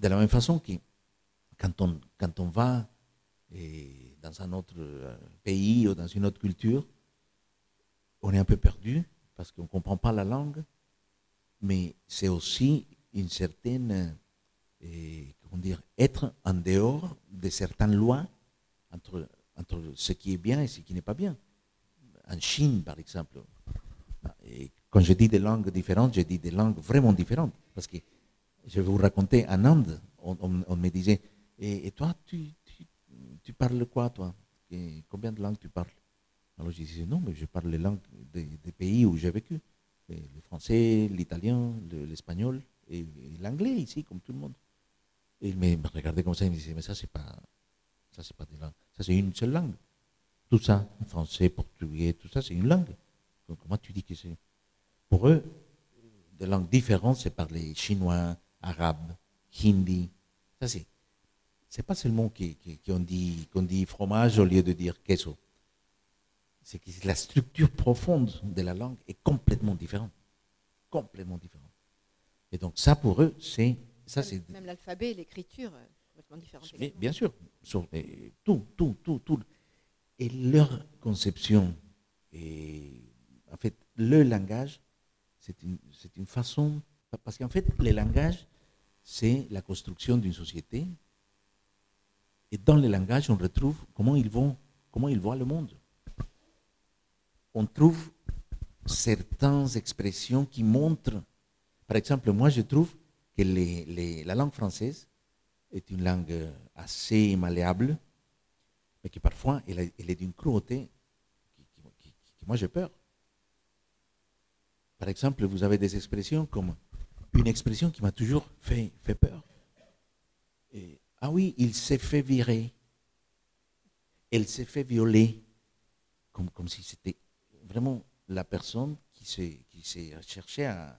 de la même façon que quand on va dans un autre pays ou dans une autre culture, on est un peu perdu parce qu'on ne comprend pas la langue, mais c'est aussi une certaine, comment dire, être en dehors de certaines lois entre ce qui est bien et ce qui n'est pas bien. En Chine, par exemple, et quand je dis des langues différentes, je dis des langues vraiment différentes. Parce que je vais vous raconter, en Inde, on me disait, et toi, tu parles quoi, toi? Combien de langues tu parles? Alors je disais, non, mais je parle les langues des pays où j'ai vécu. Le français, l'italien, l'espagnol et l'anglais ici, comme tout le monde. Et il me regardait comme ça, il me disait, mais ça c'est pas des langues, ça c'est une seule langue. Tout ça, français, portugais, tout ça, c'est une langue. Donc, comment tu dis que c'est? Pour eux, des langues différentes, c'est parler chinois, arabe, hindi. Ça, c'est pas seulement qu'on dit fromage au lieu de dire queso. C'est que la structure profonde de la langue est complètement différente. Complètement différente. Et donc, ça, pour eux, c'est. Même l'alphabet et l'écriture, complètement différentes également. Bien sûr. Tout. Et leur conception, et en fait, le langage, c'est une façon. Parce qu'en fait, le langage, c'est la construction d'une société. Et dans le langage, on retrouve comment ils voient le monde. On trouve certaines expressions qui montrent. Par exemple, moi, je trouve que la langue française est une langue assez malléable, mais que parfois, elle est d'une cruauté qui moi, j'ai peur. Par exemple, vous avez des expressions comme une expression qui m'a toujours fait peur. Ah oui, il s'est fait virer. Elle s'est fait violer. Comme si c'était vraiment la personne qui s'est cherchée à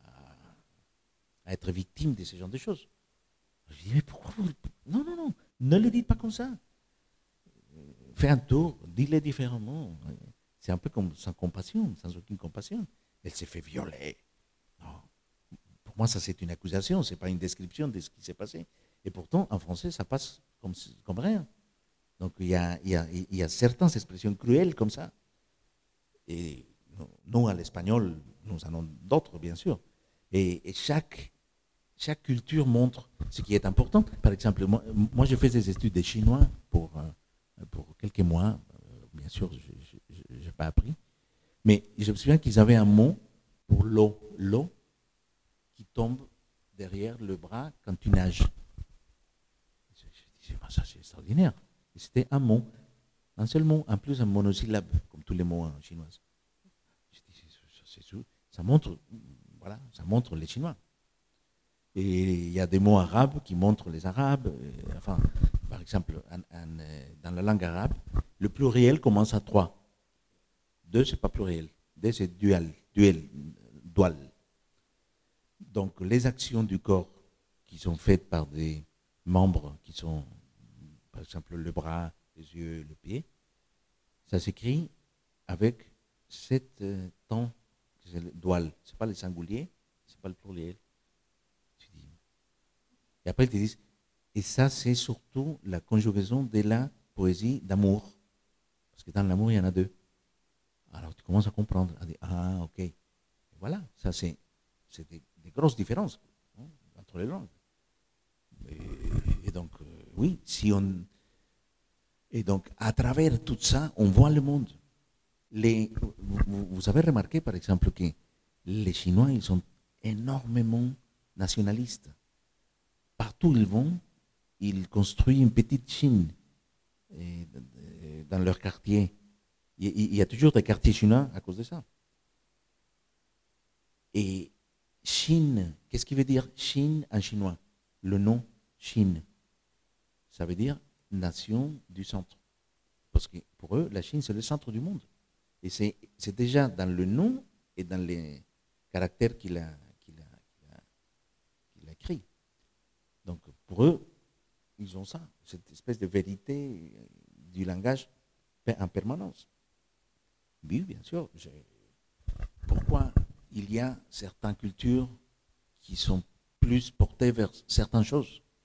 être victime de ce genre de choses. Je dis, mais pourquoi vous... Non, ne le dites pas comme ça. Fais un tour, dis-le différemment. C'est un peu comme sans compassion, sans aucune compassion. Elle s'est fait violer. Non. Pour moi, ça c'est une accusation, ce n'est pas une description de ce qui s'est passé. Et pourtant, en français, ça passe comme rien. Donc il y a certaines expressions cruelles comme ça. Et nous, à l'espagnol, nous en avons d'autres, bien sûr. Et chaque culture montre ce qui est important. Par exemple, moi je fais des études de chinois pour quelques mois. Bien sûr, je n'ai pas appris. Mais je me souviens qu'ils avaient un mot pour l'eau qui tombe derrière le bras quand tu nages. Je disais, ça c'est extraordinaire. Et c'était un mot, un seul mot, en plus un monosyllabe, comme tous les mots en chinois. Je dis, ça montre, voilà, ça montre les Chinois. Et il y a des mots arabes qui montrent les Arabes. Enfin, par exemple, dans la langue arabe, le pluriel commence à 3. 2, c'est pas pluriel. 2, c'est dual. Donc, les actions du corps qui sont faites par des membres qui sont, par exemple, le bras, les yeux, le pied, ça s'écrit avec 7 temps, c'est le dual. C'est pas le singulier, c'est pas le pluriel. Et après, ils te disent, et ça, c'est surtout la conjugaison de la poésie d'amour. Parce que dans l'amour, il y en a 2. Alors, tu commences à comprendre, à dire, ah, ok. Et voilà, ça, c'est des grosses différences entre les langues. Et donc, oui, et donc, à travers tout ça, on voit le monde. Vous avez remarqué, par exemple, que les Chinois, ils sont énormément nationalistes. Partout où ils vont, ils construisent une petite Chine dans leur quartier. Il y a toujours des quartiers chinois à cause de ça. Et Chine, qu'est-ce qui veut dire Chine en chinois? Le nom Chine, ça veut dire nation du centre. Parce que pour eux, la Chine, c'est le centre du monde. Et c'est déjà dans le nom et dans les caractères qu'il a écrit. Donc pour eux, ils ont ça, cette espèce de vérité du langage en permanence. Oui, bien sûr. Pourquoi il y a certaines cultures qui sont plus portées vers certaines choses?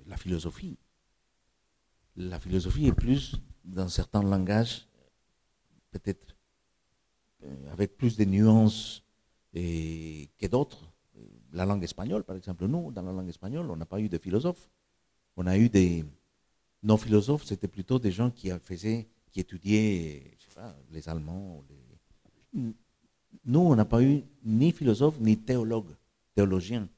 la philosophie. La philosophie est plus dans certains langages, peut-être avec plus de nuances que d'autres. La langue espagnole, par exemple, nous, dans la langue espagnole, on n'a pas eu de philosophes. On a eu des non-philosophes, c'était plutôt des gens qui étudiaient, je sais pas, les Allemands. Nous, on n'a pas eu ni philosophe, ni théologien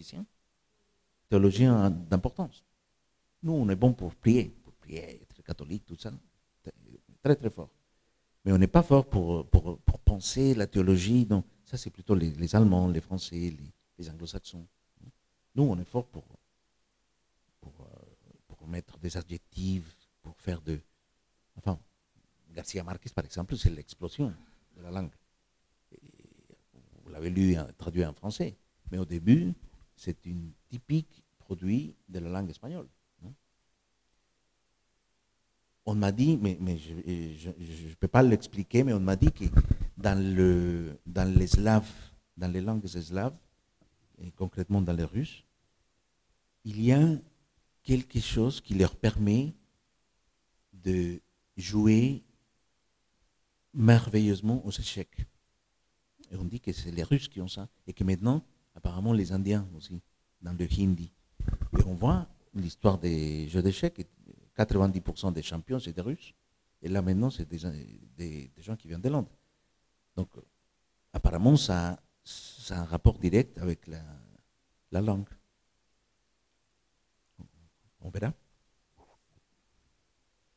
d'importance. Nous, on est bon pour prier, être catholique, tout ça, très très fort. Mais on n'est pas fort pour penser la théologie. Donc, ça, c'est plutôt les Allemands, les Français, les Anglo-Saxons. Nous, on est fort pour mettre des adjectifs, pour faire de... Enfin, Garcia Marquez, par exemple, c'est l'explosion de la langue. Et vous l'avez lu, traduit en français. Mais au début, c'est une typique produit de la langue espagnole. On m'a dit, mais je ne peux pas l'expliquer, mais on m'a dit que dans les slaves, dans les langues slaves, et concrètement dans les russes, il y a quelque chose qui leur permet de jouer merveilleusement aux échecs. Et on dit que c'est les Russes qui ont ça, et que maintenant, apparemment, les Indiens aussi, dans le hindi. Et on voit l'histoire des jeux d'échecs, 90% des champions, c'est des Russes. Et là, maintenant, c'est des gens qui viennent de l'Inde. Donc, apparemment, ça a un rapport direct avec la langue. On verra.